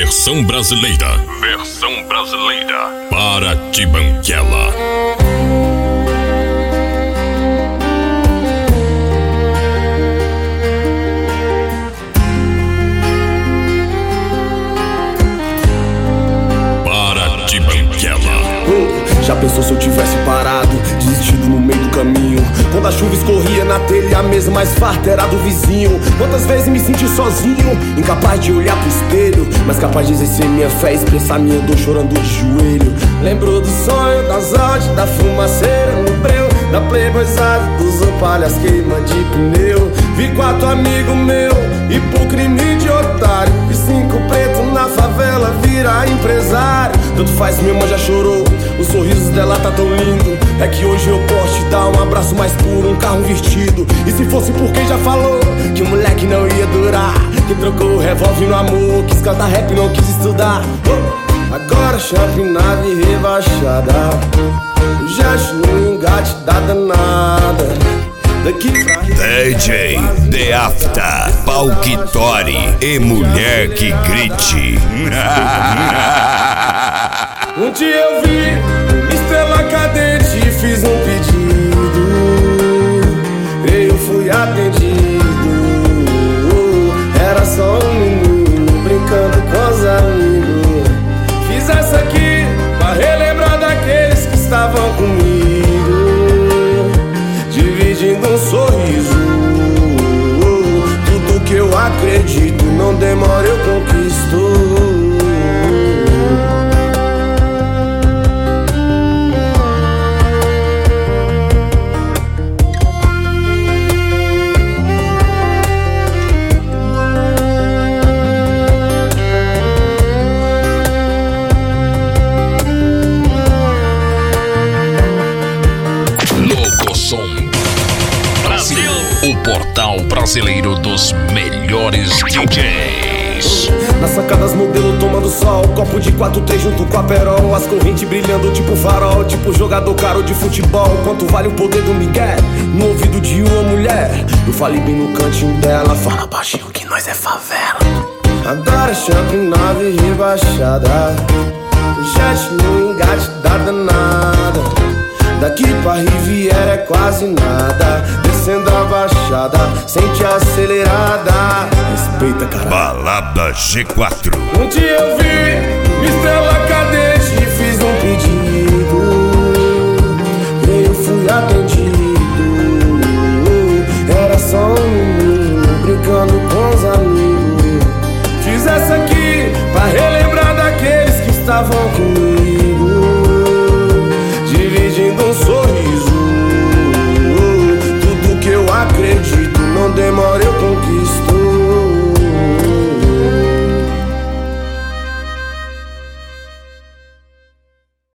Versão brasileira. Versão brasileira. Para de Banguela. Para de Banguela. Já pensou se eu tivesse parado, desistido no meio do caminho? Quando a chuva escorria na telha, a mesa mais farta era do vizinho. Quantas vezes me senti sozinho, incapaz de olhar pro espelho, mas capaz de exercer minha fé, expressar minha dor chorando de joelho. Lembro do sonho, das odds, da fumaceira no breu, da playboyzada, dos opalhas queima de pneu. Vi 4 amigos meu e por crime de otário, vi 5 pretos na favela virar empresário. Tanto faz, minha mãe já chorou, os sorrisos dela tá tão lindo. É que hoje eu posso te dar um abraço mais puro, um carro vestido. E se fosse por quem já falou que o moleque não ia durar, que trocou o revólver no amor, quis cantar rap, não quis estudar. Agora champinada e rebaixada, o gesto no engate da danada. Daqui pra DJ The After, Palquitori e mulher que grite. Um dia eu vi uma estrela cadente e fiz um pedido. Eu fui atendido. Era só um menino brincando com os amigos. Fiz essa aqui pra relembrar daqueles que estavam comigo, dividindo um sorriso. Tudo que eu acredito, não demora, eu conquisto. Brasil, o portal brasileiro dos melhores DJs. Nas sacadas modelo tomando sol, copo de 4-3 junto com a perol, as correntes brilhando tipo farol, tipo jogador caro de futebol. Quanto vale o poder do Miguel no ouvido de uma mulher? Eu falei bem no cantinho dela, fala baixinho que nós é favela. Agora champinada e rebaixada, jet no engate da danada. Daqui pra Riviera é quase nada, descendo a baixada, sente a acelerada. Respeita, caralho. Balada G4. Um dia eu vi uma estrela cadente